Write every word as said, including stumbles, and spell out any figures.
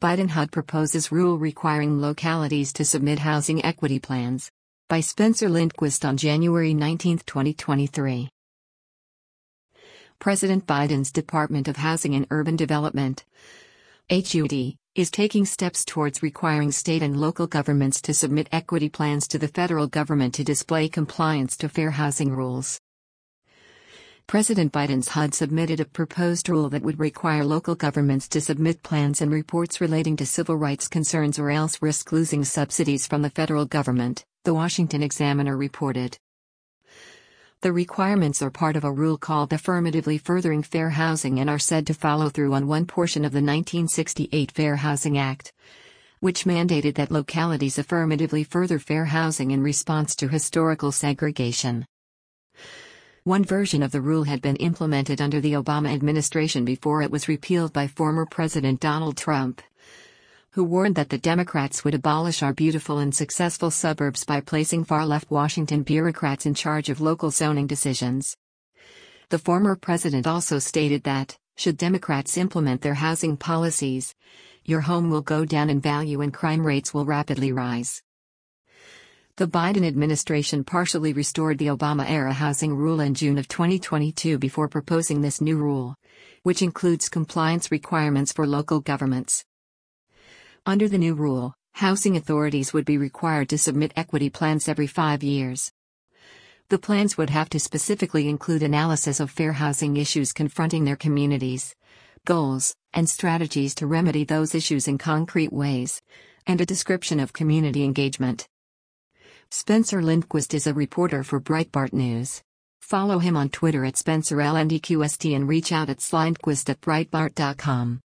Biden-H U D proposes rule requiring localities to submit housing equity plans. By Spencer Lindquist on January nineteenth, twenty twenty-three. President Biden's Department of Housing and Urban Development, H U D, is taking steps towards requiring state and local governments to submit equity plans to the federal government to display compliance to fair housing rules. President Biden's H U D submitted a proposed rule that would require local governments to submit plans and reports relating to civil rights concerns or else risk losing subsidies from the federal government, the Washington Examiner reported. The requirements are part of a rule called Affirmatively Furthering Fair Housing and are said to follow through on one portion of the nineteen sixty-eight Fair Housing Act, which mandated that localities affirmatively further fair housing in response to historical segregation. One version of the rule had been implemented under the Obama administration before it was repealed by former President Donald Trump, who warned that the Democrats would abolish our beautiful and successful suburbs by placing far-left Washington bureaucrats in charge of local zoning decisions. The former president also stated that, should Democrats implement their housing policies, your home will go down in value and crime rates will rapidly rise. The Biden administration partially restored the Obama-era housing rule in June of twenty twenty-two before proposing this new rule, which includes compliance requirements for local governments. Under the new rule, housing authorities would be required to submit equity plans every five years. The plans would have to specifically include analysis of fair housing issues confronting their communities, goals, and strategies to remedy those issues in concrete ways, and a description of community engagement. Spencer Lindquist is a reporter for Breitbart News. Follow him on Twitter at Spencer L N D Q S T and reach out at slindquist at breitbart dot com.